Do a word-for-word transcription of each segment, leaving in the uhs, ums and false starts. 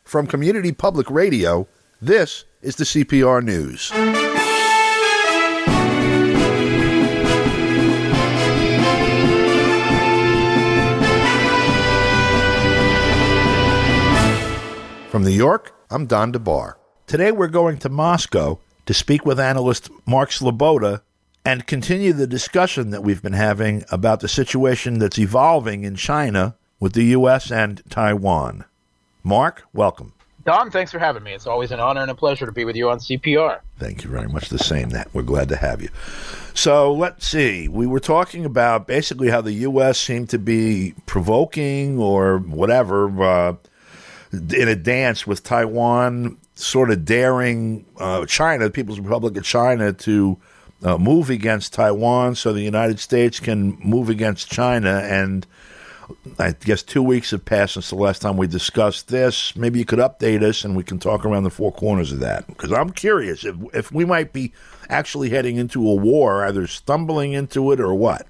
From Community Public Radio, this is the C P R News. From New York, I'm Don DeBar. Today we're going to Moscow to speak with analyst Mark Sleboda and continue the discussion that we've been having about the situation that's evolving in China with the U S and Taiwan. Mark, welcome. Don, thanks for having me. It's always an honor and a pleasure to be with you on C P R. Thank you very much. The same. That we're glad to have you. So let's see. We were talking about basically how the U S seemed to be provoking or whatever uh, in a dance with Taiwan, sort of daring uh, China, the People's Republic of China, to uh, move against Taiwan so the United States can move against China. And I guess two weeks have passed since the last time we discussed this. Maybe you could update us and we can talk around the four corners of that. Because I'm curious if, if we might be actually heading into a war, either stumbling into it or what.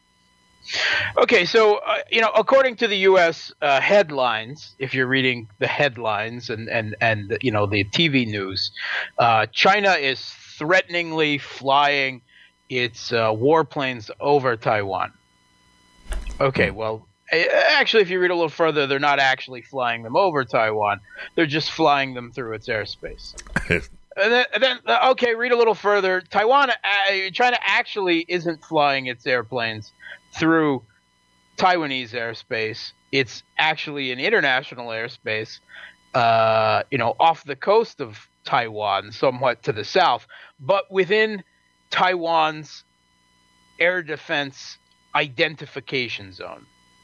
Okay, so, uh, you know, according to the U S uh, headlines, if you're reading the headlines and, and, and you know, the T V news, uh, China is threateningly flying its uh, warplanes over Taiwan. Okay, well, actually, if you read a little further, they're not actually flying them over Taiwan. They're just flying them through its airspace. And then, and then, okay, read a little further. Taiwan, uh, China actually isn't flying its airplanes through Taiwanese airspace. It's actually an international airspace, uh, you know, off the coast of Taiwan, somewhat to the south, but within Taiwan's air defense identification zone.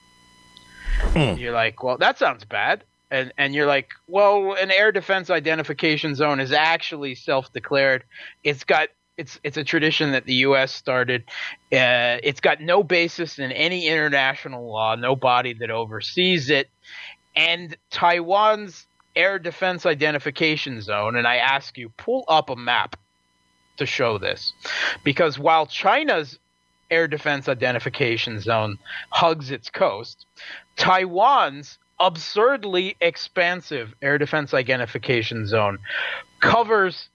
Hmm. You're like, well, that sounds bad. And and you're like, well, an air defense identification zone is actually self-declared. It's got it's it's a tradition that the U S started. Uh, it's got no basis in any international law, no body that oversees it. And Taiwan's air defense identification zone, and I ask you, pull up a map to show this. Because while China's air defense identification zone hugs its coast, Taiwan's absurdly expansive air defense identification zone covers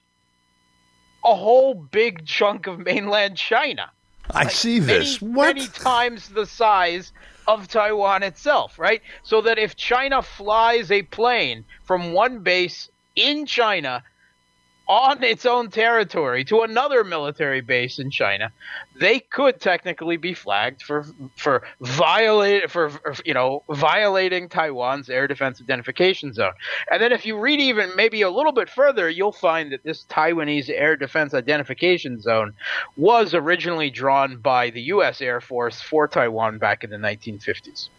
a whole big chunk of mainland China. I like see this. Many, what? Many times the size of Taiwan itself, right? So that if China flies a plane from one base in China on its own territory to another military base in China, they could technically be flagged for for violate for, for you know violating Taiwan's air defense identification zone. And then if you read even maybe a little bit further, you'll find that this Taiwanese air defense identification zone was originally drawn by the U S Air Force for Taiwan back in the nineteen fifties.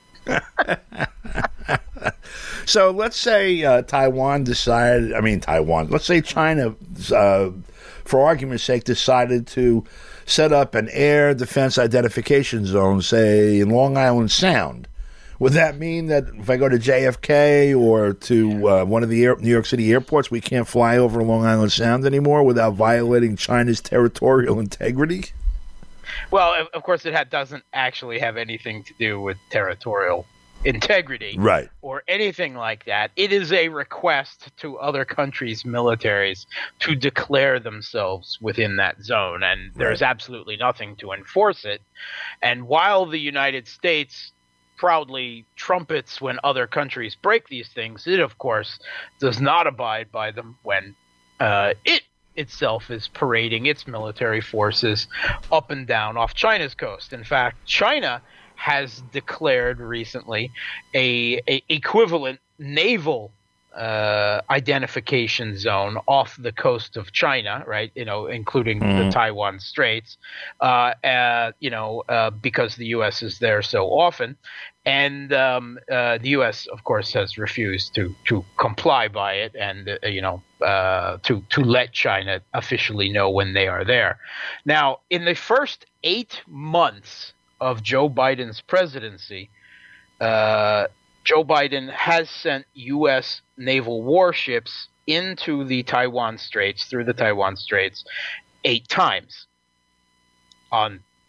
So let's say uh, Taiwan decided, I mean Taiwan, let's say China, uh, for argument's sake, decided to set up an air defense identification zone, say, in Long Island Sound. Would that mean that if I go to J F K or to uh, one of the air, New York City airports, we can't fly over Long Island Sound anymore without violating China's territorial integrity? Well, of course, it ha- doesn't actually have anything to do with territorial integrity, right, or anything like that. It is a request to other countries' militaries to declare themselves within that zone, and there's right. absolutely nothing to enforce it. And while the United States proudly trumpets when other countries break these things, it, of course, does not abide by them when uh, it itself is parading its military forces up and down off China's coast. In fact, China has declared recently a, a equivalent naval uh, identification zone off the coast of China, right? You know, including mm. the Taiwan Straits, uh, uh, you know, uh, because the U S is there so often. And um, uh, the U S, of course, has refused to, to comply by it and, uh, you know, uh, to, to let China officially know when they are there. Now, in the first eight months of Joe Biden's presidency, uh, Joe Biden has sent U S naval warships into the Taiwan Straits, through the Taiwan Straits, eight times on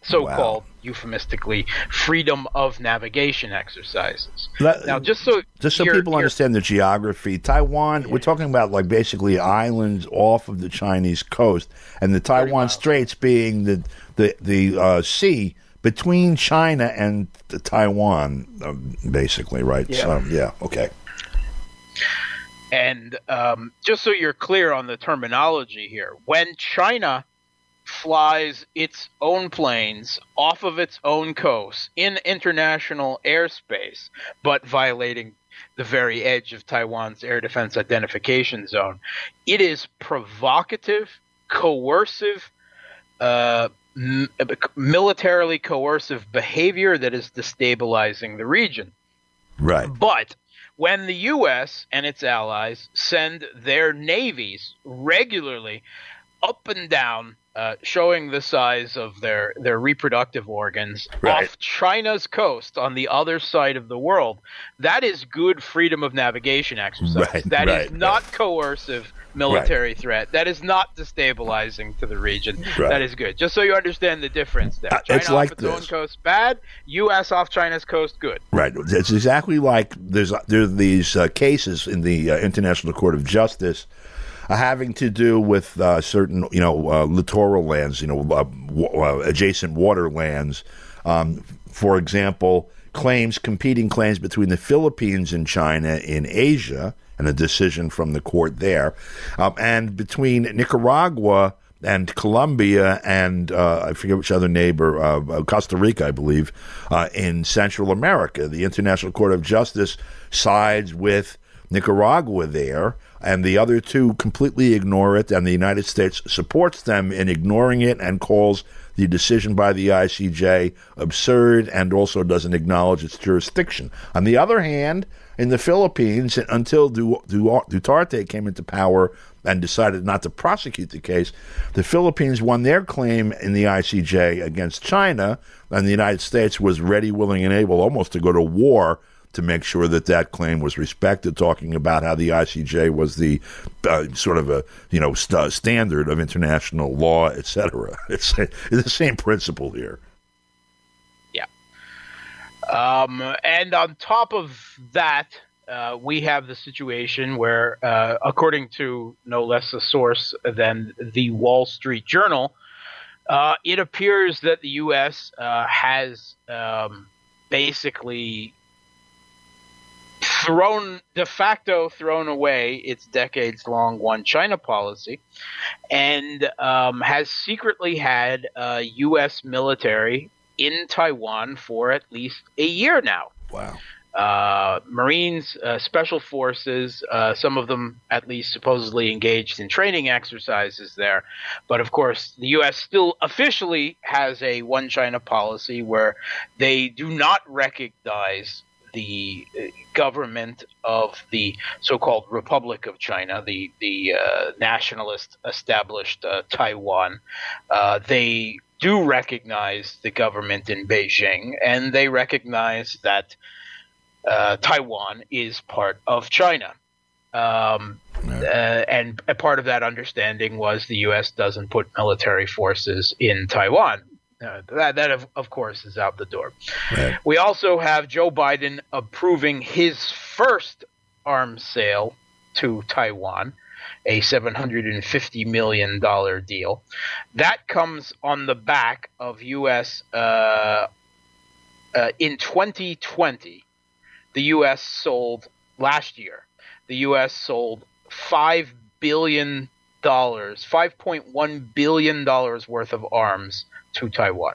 so-called, wow. euphemistically, freedom of navigation exercises. That, now, just so just so you're, people you're, understand the geography, Taiwan, we're talking about like basically islands off of the Chinese coast, and the Taiwan Straits being the the the uh, sea between China and the Taiwan, uh, basically, right? Yeah. So, yeah, okay. And um, just so you're clear on the terminology here, when China flies its own planes off of its own coast in international airspace, but violating the very edge of Taiwan's air defense identification zone, it is provocative, coercive, uh, m- militarily coercive behavior that is destabilizing the region. Right. But when the U S and its allies send their navies regularly up and down, uh, showing the size of their, their reproductive organs right. off China's coast on the other side of the world, that is good freedom of navigation exercise. Right, that right, is not right. coercive military right. threat. That is not destabilizing to the region. Right. That is good. Just so you understand the difference there. Uh, China it's like off its this. own coast, bad. U S off China's coast, good. Right. It's exactly like there's there are these uh, cases in the uh, International Court of Justice uh, having to do with uh, certain, you know, uh, littoral lands, you know, uh, w- uh, adjacent water lands. Um, for example, claims, competing claims between the Philippines and China in Asia, and a decision from the court there, um, and between Nicaragua and Colombia and uh, I forget which other neighbor, uh, Costa Rica, I believe, uh, in Central America. The International Court of Justice sides with Nicaragua there, and the other two completely ignore it, and the United States supports them in ignoring it and calls the decision by the I C J absurd and also doesn't acknowledge its jurisdiction. On the other hand, in the Philippines, until Duterte came into power and decided not to prosecute the case, the Philippines won their claim in the I C J against China, and the United States was ready, willing, and able almost to go to war to make sure that that claim was respected, talking about how the I C J was the uh, sort of a, you know, st- standard of international law, et cetera. It's, it's the same principle here. Yeah. Um, and on top of that, uh, we have the situation where, uh, according to no less a source than the Wall Street Journal, uh, it appears that the U S uh, has um, basically thrown de facto thrown away its decades-long one China policy, and um, has secretly had uh, U S military in Taiwan for at least a year now. Wow. Uh, Marines, uh, special forces, uh, some of them at least supposedly engaged in training exercises there. But of course, the U S still officially has a one China policy where they do not recognize the government of the so-called Republic of China, the the uh, nationalist established uh, Taiwan. Uh, they do recognize the government in Beijing, and they recognize that uh, Taiwan is part of China. Um, uh, and a part of that understanding was the U S doesn't put military forces in Taiwan. Uh, that, that of, of course, is out the door. Right. We also have Joe Biden approving his first arms sale to Taiwan, a seven hundred fifty million dollars deal. That comes on the back of U S Uh, uh, in twenty twenty, the U S sold, last year, the U S sold five billion dollars, five point one billion dollars worth of arms to Taiwan.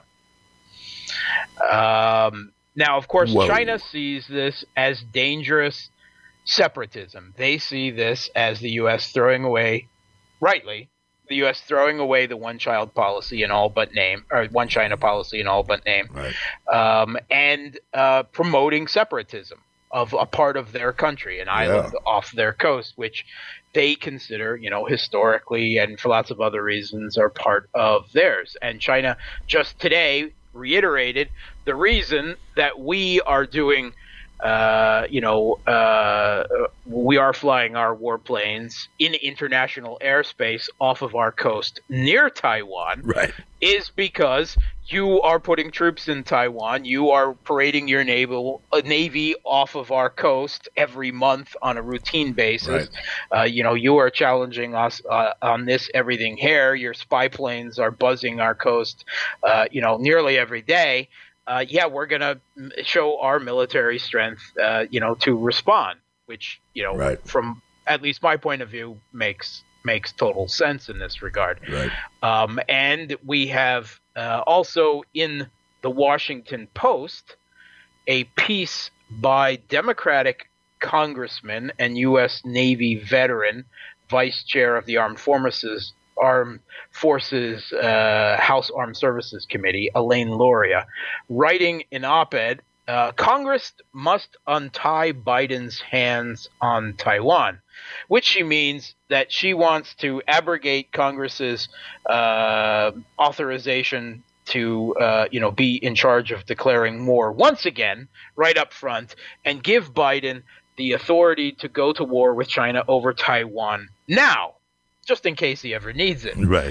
Um, now, of course, Whoa. China sees this as dangerous separatism. They see this as the U S throwing away, rightly, the U S throwing away the one-child policy in all but name, or one China policy in all but name, Right. um, and uh, promoting separatism of a part of their country, an island Yeah. off their coast, which they consider, you know, historically and for lots of other reasons are part of theirs. And China just today reiterated the reason that we are doing, uh, you know, uh, we are flying our warplanes in international airspace off of our coast near Taiwan Right. is because you are putting troops in Taiwan. You are parading your naval uh, navy off of our coast every month on a routine basis. Right. Uh, you know, you are challenging us uh, on this everything here. Your spy planes are buzzing our coast, uh, you know, nearly every day. Uh, yeah, we're going to show our military strength, uh, you know, to respond, which, you know, right. from at least my point of view makes makes total sense in this regard. Right. Um, and we have uh, also in the Washington Post a piece by Democratic Congressman and U S Navy veteran, Vice Chair of the Armed Forces Armed Forces uh, House Armed Services Committee, Elaine Luria, writing an op-ed, uh, Congress must untie Biden's hands on Taiwan, which she means that she wants to abrogate Congress's uh, authorization to, uh, you know, be in charge of declaring war once again, right up front, and give Biden the authority to go to war with China over Taiwan now, just in case he ever needs it. Right.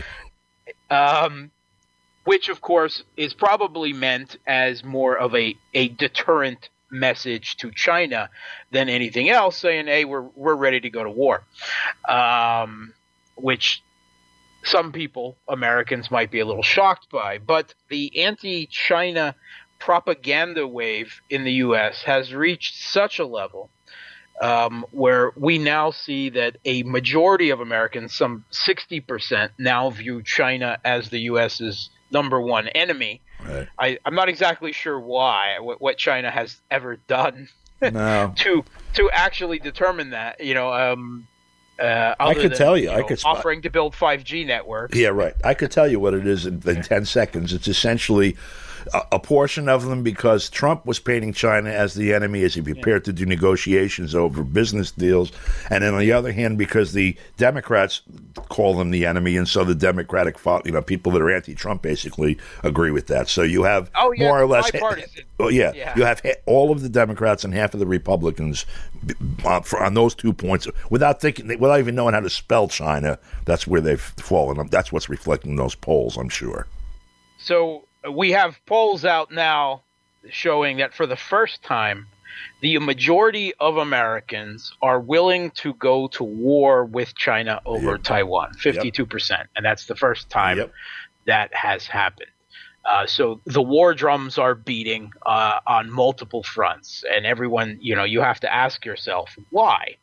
Um, which, of course, is probably meant as more of a, a deterrent message to China than anything else, saying, hey, we're we're ready to go to war. Um, which some people, Americans, might be a little shocked by. But the anti-China propaganda wave in the U S has reached such a level um, where we now see that a majority of Americans, some sixty percent, now view China as the US's number one enemy. Right. I, I'm not exactly sure why, what, what China has ever done no. to to actually determine that. You know, um, uh, I could than, tell you, you I know, could spot. offering to build five G networks. Yeah, right. I could tell you what it is in, in ten seconds. It's essentially a, a portion of them because Trump was painting China as the enemy as he prepared yeah. to do negotiations over business deals, and then on the other hand, because the Democrats call them the enemy, and so the Democratic, you know, people that are anti-Trump basically agree with that. So you have oh, yeah, more or less, bipartisan. Well, yeah, yeah, you have all of the Democrats and half of the Republicans uh, for, on those two points without thinking, without even knowing how to spell China. That's where they've fallen. That's what's reflecting in those polls, I'm sure. So we have polls out now showing that for the first time, the majority of Americans are willing to go to war with China over yep. Taiwan, fifty-two percent. Yep. And that's the first time yep. that has happened. Uh, so the war drums are beating uh, on multiple fronts. And everyone, you know, you have to ask yourself, why?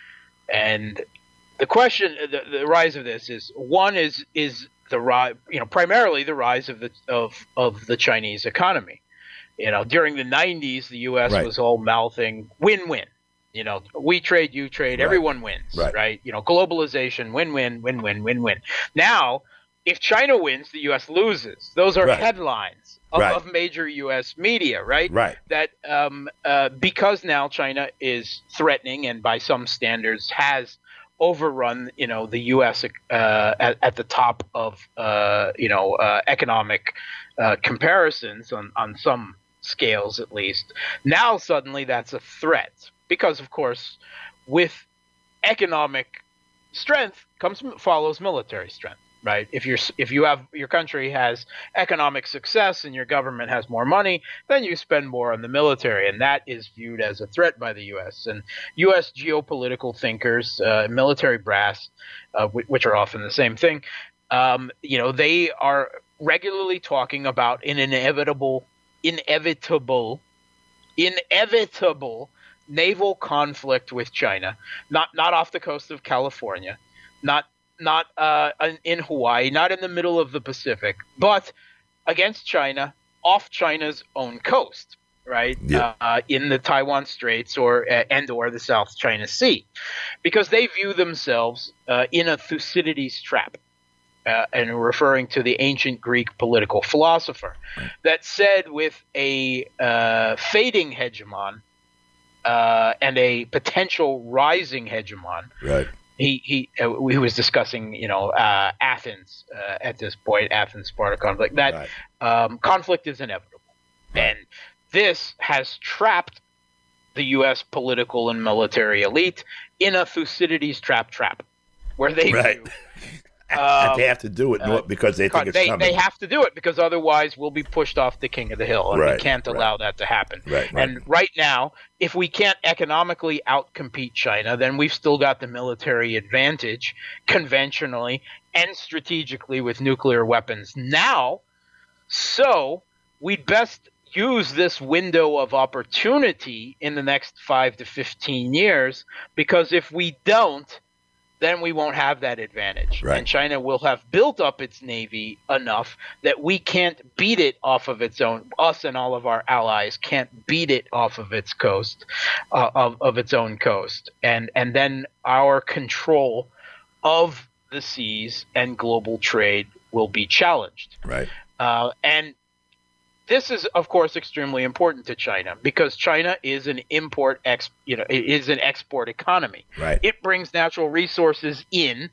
And the question, the, the rise of this is, one is is the rise, you know, primarily the rise of the of of the Chinese economy. You know, during the nineties, the U S right. was all mouthing win-win. You know, we trade, you trade, right. everyone wins, right. right? You know, globalization, win-win, win-win, win-win. Now, if China wins, the U S loses. Those are right. headlines of, right. of major U S media, right? Right. That um, uh, because now China is threatening and by some standards has overrun, you know, the U S uh, at, at the top of, uh, you know, uh, economic uh, comparisons on, on some scales at least. Now suddenly that's a threat because, of course, with economic strength comes follows military strength. Right. If you're if you have your country has economic success and your government has more money, then you spend more on the military. And that is viewed as a threat by the U S. And U S geopolitical thinkers, uh, military brass, uh, w- which are often the same thing, um, you know, they are regularly talking about an inevitable, inevitable, inevitable naval conflict with China, not not off the coast of California, not not uh, in Hawaii, not in the middle of the Pacific, but against China, off China's own coast, right? Yeah. Uh, in the Taiwan Straits or uh, and or the South China Sea, because they view themselves uh, in a Thucydides trap, uh, and referring to the ancient Greek political philosopher right. that said with a uh, fading hegemon uh, and a potential rising hegemon, right. He he uh, he was discussing, you know, uh, Athens uh, at this point, Athens Sparta conflict. That right. um, conflict is inevitable, right. and this has trapped the U S political and military elite in a Thucydides trap trap, where they right. view Um, they have to do it uh, because they think it's they, coming. They have to do it because otherwise we'll be pushed off the king of the hill, and right, we can't allow right. that to happen. Right, right. And right now, if we can't economically outcompete China, then we've still got the military advantage conventionally and strategically with nuclear weapons now. So we'd best use this window of opportunity in the next five to fifteen years, because if we don't, then we won't have that advantage. Right. And China will have built up its navy enough that we can't beat it off of its own. Us and all of our allies can't beat it off of its coast, uh, of, of its own coast. And, and then our control of the seas and global trade will be challenged. Right. Uh, and this is, of course, extremely important to China because China is an import ex, you know, it is an export economy. Right. It brings natural resources in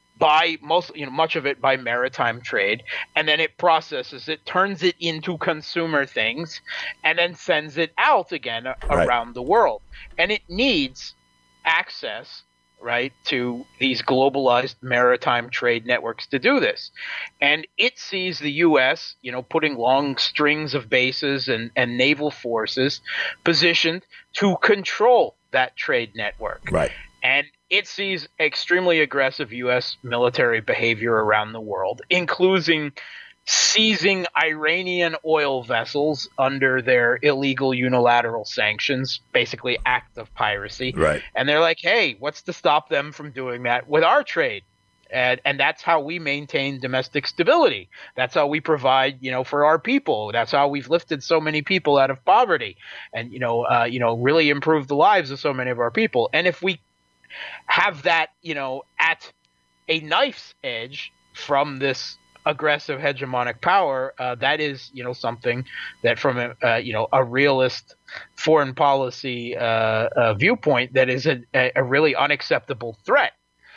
by most, you know, much of it by maritime trade, and then it processes it, turns it into consumer things, and then sends it out again right. around the world. And it needs access, right, to these globalized maritime trade networks to do this. And it sees the U S, you know, putting long strings of bases and, and naval forces positioned to control that trade network. Right. And it sees extremely aggressive U S military behavior around the world, including seizing Iranian oil vessels under their illegal unilateral sanctions, basically act of piracy. Right. And they're like, hey, what's to stop them from doing that with our trade? And, and that's how we maintain domestic stability. That's how we provide, you know, for our people. That's how we've lifted so many people out of poverty and, you know, uh, you know, really improved the lives of so many of our people. And if we have that, you know, at a knife's edge from this aggressive hegemonic power, uh, that is, you know, something that from a, uh, you know, a realist foreign policy uh, uh, viewpoint, that is a, a really unacceptable threat.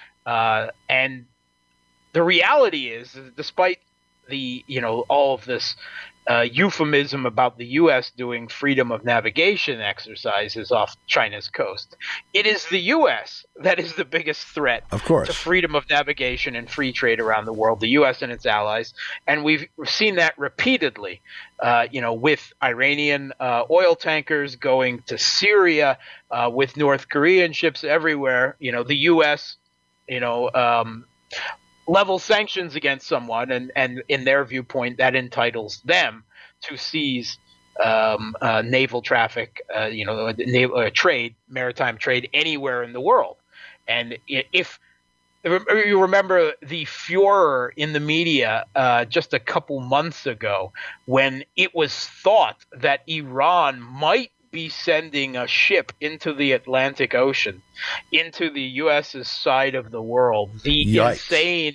Uh, and the reality is, despite the, you know, all of this uh, euphemism about the U S doing freedom of navigation exercises off China's coast, it is the U S that is the biggest threat of course. to freedom of navigation and free trade around the world, the U S and its allies. And we've seen that repeatedly, uh, you know, with Iranian uh, oil tankers going to Syria, uh, with North Korean ships everywhere. You know, the U S, you know, um, level sanctions against someone, and, and in their viewpoint, that entitles them to seize um, uh, naval traffic, uh, you know, naval uh, trade, maritime trade anywhere in the world. And if you remember the furor in the media uh, just a couple months ago when it was thought that Iran might be sending a ship into the Atlantic Ocean, into the U S's side of the world, the Yikes. insane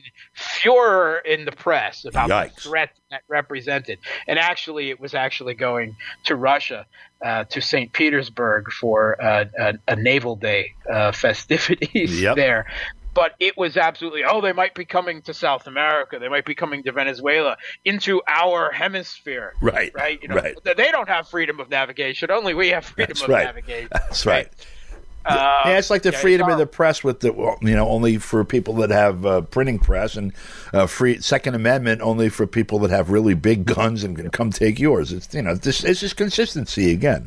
furor in the press about Yikes. the threat that represented. And actually, it was actually going to Russia, uh, to Saint Petersburg for uh, a, a Naval Day uh, festivities yep. there. But it was absolutely, oh, they might be coming to South America. They might be coming to Venezuela, into our hemisphere. Right. Right. You know, right. They don't have freedom of navigation. Only we have freedom That's of right. navigation. That's right. right. Uh, yeah, it's like the yeah, freedom of the press with the, well, you know, only for people that have uh, printing press, and uh, free Second Amendment only for people that have really big guns and can come take yours. It's, you know, this it's just consistency again.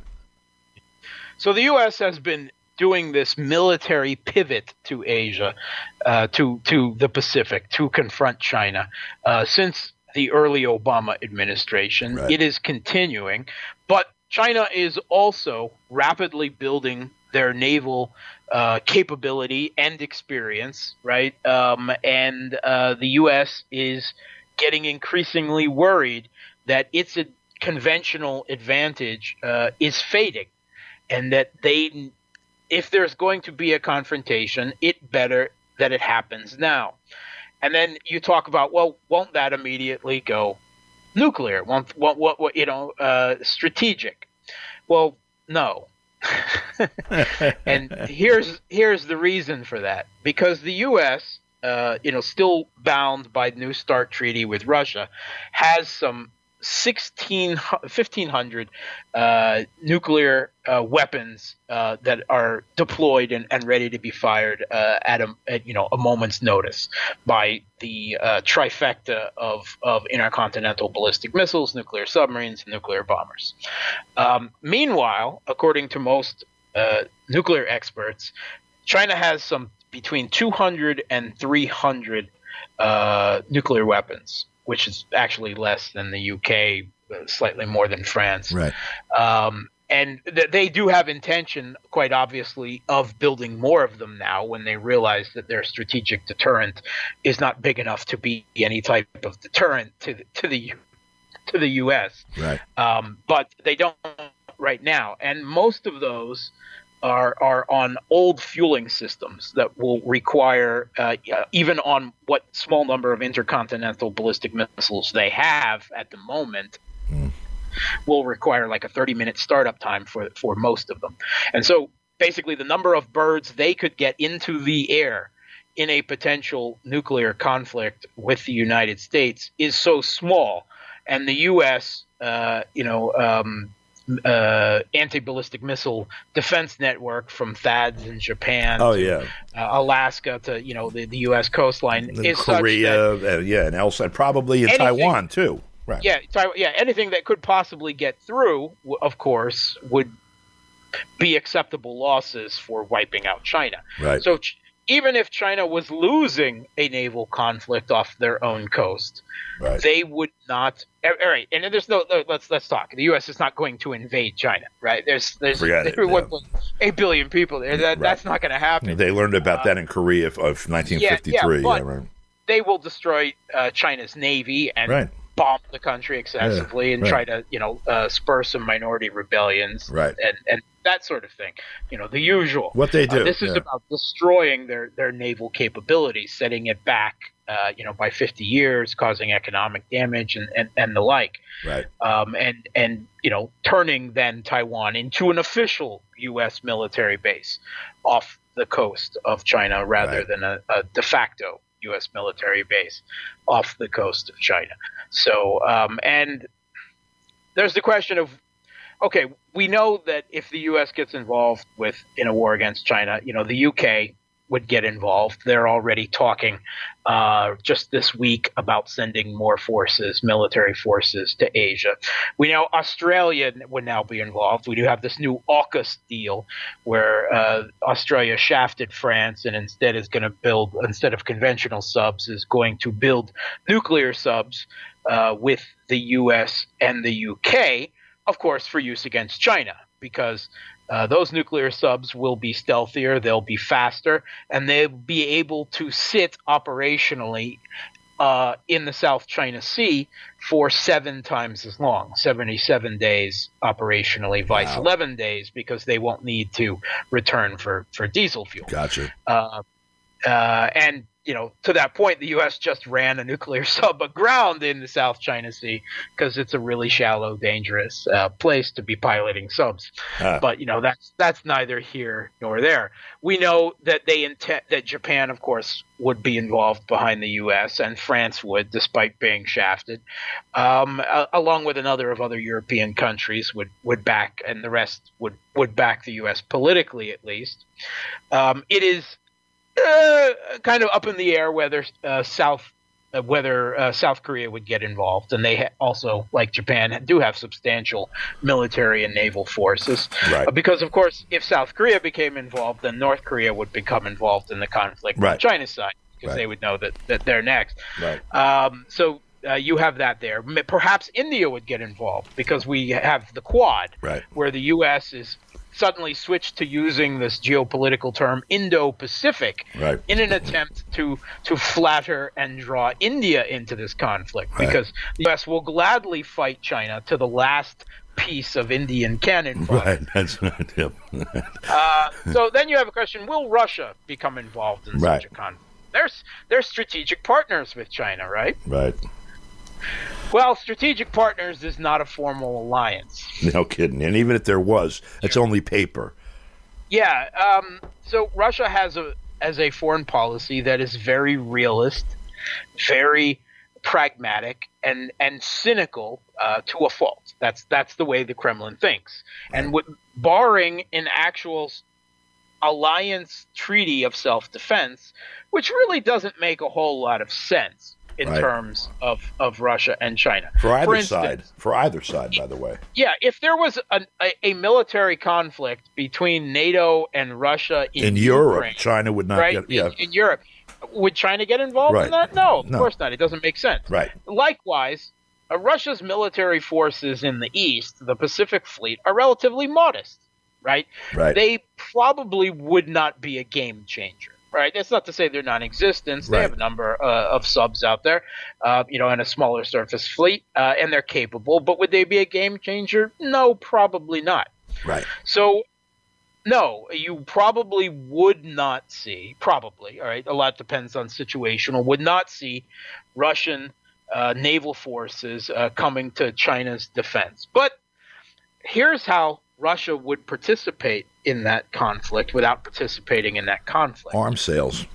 So the U S has been doing this military pivot to Asia, uh, to to the Pacific, to confront China uh, since the early Obama administration. Right. It is continuing, but China is also rapidly building their naval uh, capability and experience, right? Um, and uh, the U S is getting increasingly worried that its a conventional advantage uh, is fading, and that they, if there's going to be a confrontation, it better that it happens now. And then you talk about, well, won't that immediately go nuclear? Won't, what, what, what you know, uh, strategic? Well, no. And here's here's the reason for that. Because the U S, uh, you know, still bound by the New START treaty with Russia, has some sixteen, fifteen hundred uh, nuclear uh, weapons uh, that are deployed and, and ready to be fired uh, at a at, you know a moment's notice by the uh, trifecta of of intercontinental ballistic missiles, nuclear submarines, and nuclear bombers. Um, meanwhile, according to most uh, nuclear experts, China has some between two hundred and three hundred uh, nuclear weapons, which is actually less than the U K, slightly more than France. Right. Um, and th- they do have intention, quite obviously, of building more of them now when they realize that their strategic deterrent is not big enough to be any type of deterrent to the, to the to the U S. Right. Um, but they don't right now, and most of those are are on old fueling systems that will require, uh, even on what small number of intercontinental ballistic missiles they have at the moment, mm. will require like a thirty minute startup time for for most of them. And so basically the number of birds they could get into the air in a potential nuclear conflict with the United States is so small. And the U S, uh, you know, um, uh, anti-ballistic missile defense network from THAADs in Japan, oh to, yeah, uh, Alaska to you know the, the U S coastline and is Korea, such that uh, yeah, and also probably in anything, Taiwan too. Right. Yeah, Taiwan, yeah, anything that could possibly get through, of course, would be acceptable losses for wiping out China. Right. So ch- even if China was losing a naval conflict off their own coast, right. they would not. All right, and there's no. Let's let's talk. The U S is not going to invade China, right? There's there's one point eight billion people there. That, right. That's not going to happen. They learned about uh, that in Korea of, of nineteen fifty-three. Yeah, yeah, but yeah, right. They will destroy uh, China's navy and right. bomb the country excessively, yeah, and right. try to you know uh, spur some minority rebellions, right. and and that sort of thing. You know, the usual. What they do. Uh, this is yeah. about destroying their their naval capabilities, setting it back. Uh, you know, by fifty years, causing economic damage and, and, and the like. Right. Um, and, and, you know, turning then Taiwan into an official U S military base off the coast of China rather right. than a, a de facto U S military base off the coast of China. So, um, and there's the question of, okay, we know that if the U S gets involved with in a war against China, you know, the U K would get involved. They're already talking uh, just this week about sending more forces, military forces, to Asia. We know Australia would now be involved. We do have this new AUKUS deal where uh, Australia shafted France and instead is going to build, instead of conventional subs, is going to build nuclear subs uh, with the U S and the U K, of course, for use against China, because Uh, those nuclear subs will be stealthier, they'll be faster, and they'll be able to sit operationally uh, in the South China Sea for seven times as long, seventy-seven days operationally, vice wow. eleven days, because they won't need to return for, for diesel fuel. Gotcha. Uh, uh, and you know, to that point, the U S just ran a nuclear sub aground in the South China Sea because it's a really shallow, dangerous uh, place to be piloting subs. Uh. But you know, that's that's neither here nor there. We know that they intend that Japan, of course, would be involved behind the U S, and France would, despite being shafted, um, a- along with another of other European countries would would back, and the rest would would back the U S politically, at least. Um, it is. Uh, kind of up in the air whether uh, South uh, whether uh, South Korea would get involved, and they ha- also, like Japan, do have substantial military and naval forces. Right. Uh, because, of course, if South Korea became involved, then North Korea would become involved in the conflict right. on China's side, because right. they would know that, that they're next. Right. Um, so uh, you have that there. Perhaps India would get involved, because we have the Quad, right. where the U S is suddenly switched to using this geopolitical term Indo-Pacific right. in an attempt to to flatter and draw India into this conflict, right. because the U S will gladly fight China to the last piece of Indian cannon fodder. Right, that's right. Yep. uh, so then you have a question: will Russia become involved in right. such a conflict? They're they're strategic partners with China, right? Right. Well, strategic partners is not a formal alliance. No kidding. And even if there was, it's only paper. Yeah. Um, so Russia has a as a foreign policy that is very realist, very pragmatic and and cynical uh, to a fault. That's that's the way the Kremlin thinks. And with, barring an actual alliance treaty of self-defense, which really doesn't make a whole lot of sense in right. terms of, of Russia and China. For either For instance, side. For either side, by the way. Yeah, if there was a, a, a military conflict between NATO and Russia in, in Europe, Ukraine, China would not right? get yeah. in, in Europe, would China get involved Right. in that? No, of No. course not. It doesn't make sense. Right. Likewise, uh, Russia's military forces in the east, the Pacific Fleet, are relatively modest, right? Right. They probably would not be a game changer, right? That's not to say they're non-existent. They Right. have a number uh, of subs out there, uh, you know, and a smaller surface fleet, uh, and they're capable. But would they be a game changer? No, probably not. Right. So, no, you probably would not see, probably, all right, a lot depends on situational, would not see Russian uh, naval forces uh, coming to China's defense. But here's how Russia would participate in that conflict without participating in that conflict. Arms sales.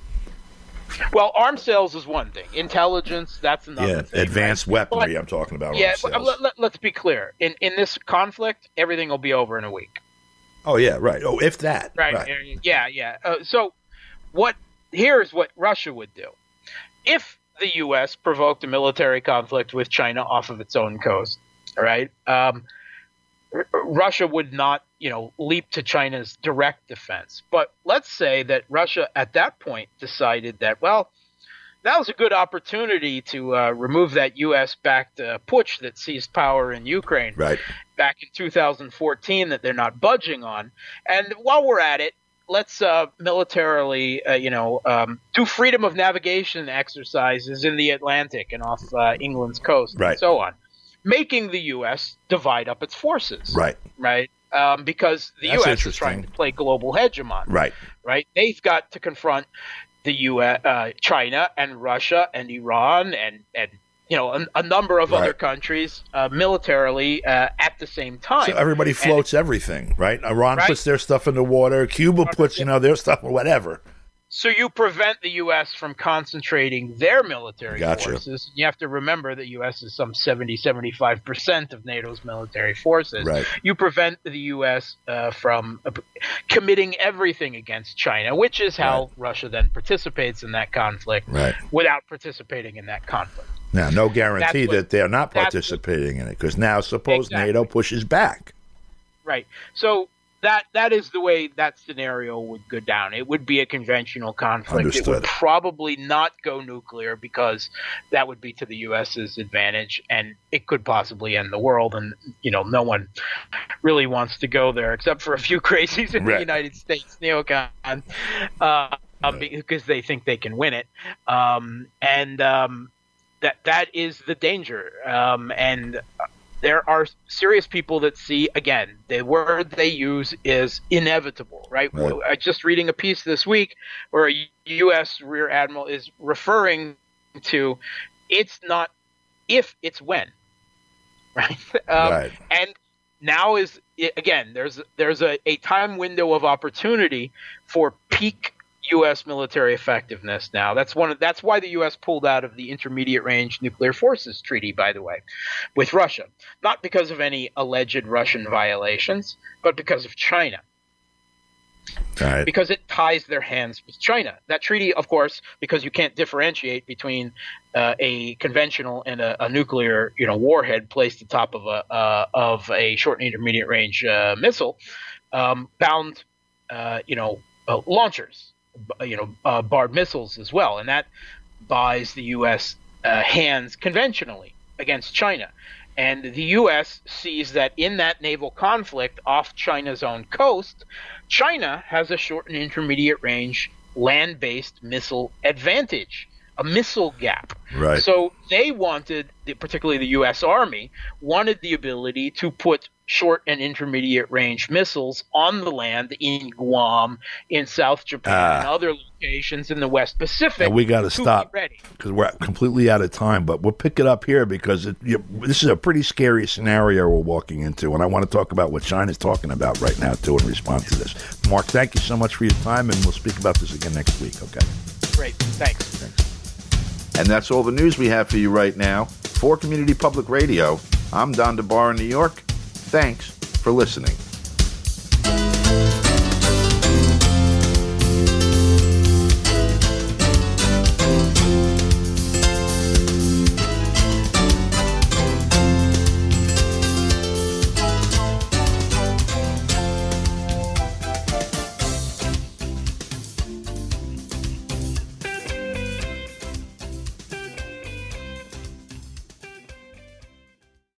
Well, arms sales is one thing. Intelligence, that's another Yeah, thing. advanced right? weaponry But, I'm talking about. yeah, arms but sales. let, let, let's be clear. In, in this conflict, everything will be over in a week. Oh, yeah, right. Oh, if that. Right. Right. Yeah, yeah. Uh, so what here's what Russia would do. If the U S provoked a military conflict with China off of its own coast, all right, um, R- Russia would not, you know, leap to China's direct defense. But let's say that Russia at that point decided that, well, that was a good opportunity to uh, remove that U S-backed uh, putsch that seized power in Ukraine Right. back in two thousand fourteen that they're not budging on. And while we're at it, let's uh, militarily, uh, you know, um, do freedom of navigation exercises in the Atlantic and off uh, England's coast Right. and so on, making the U S divide up its forces. Right. Right. Um, because the That's U S is trying interesting. to play global hegemon. Right. Right. They've got to confront the U S, uh, China and Russia and Iran and, and you know, a, a number of Right. other countries uh, militarily uh, at the same time. So everybody floats everything, right? Iran Right. puts their stuff in the water. Cuba puts, you know, their stuff or whatever. So you prevent the U S from concentrating their military Gotcha. forces. You have to remember the U S is some seventy, seventy-five percent of NATO's military forces. Right. You prevent the U S uh, from uh, committing everything against China, which is how Right. Russia then participates in that conflict Right. without participating in that conflict. Now, no guarantee That's what- that they're not that's what- participating in it, because now suppose Exactly. NATO pushes back. Right. So that that is the way that scenario would go down. It would be a conventional conflict. It Understood. would probably not go nuclear because that would be to the U S's advantage, and it could possibly end the world. And you know, no one really wants to go there except for a few crazies in Right. the United States neocon, uh, uh, because they think they can win it. Um, and um, that that is the danger. Um, and there are serious people that see, again, the word they use is inevitable, right? Right. I just reading a piece this week where a U S Rear Admiral is referring to it's not if, it's when, right? Um, Right. And now is, again, there's there's a, a time window of opportunity for peak U S military effectiveness now. That's one of, that's why the U S pulled out of the Intermediate Range Nuclear Forces Treaty, by the way, with Russia. Not because of any alleged Russian violations, but because of China. Right. Because it ties their hands with China. That treaty, of course, because you can't differentiate between uh, a conventional and a, a nuclear, you know, warhead placed atop of a uh, of a short and intermediate range uh, missile, um, bound, uh, you know, uh, launchers, you know, uh, barred missiles as well, and that buys the U S uh, hands conventionally against China. And the U S sees that in that naval conflict off China's own coast, China has a short and intermediate range land-based missile advantage, a missile gap. Right. So they wanted, particularly the U S Army, wanted the ability to put short and intermediate range missiles on the land in Guam, in South Japan, Ah. and other locations in the West Pacific. And we got to to be stop ready. because we're completely out of time. But we'll pick it up here because it, you, this is a pretty scary scenario we're walking into, and I want to talk about what China's talking about right now too in response to this. Mark, thank you so much for your time, and we'll speak about this again next week. Okay. Great. Thanks. Thanks. And that's all the news we have for you right now. For Community Public Radio, I'm Don DeBar in New York. Thanks for listening.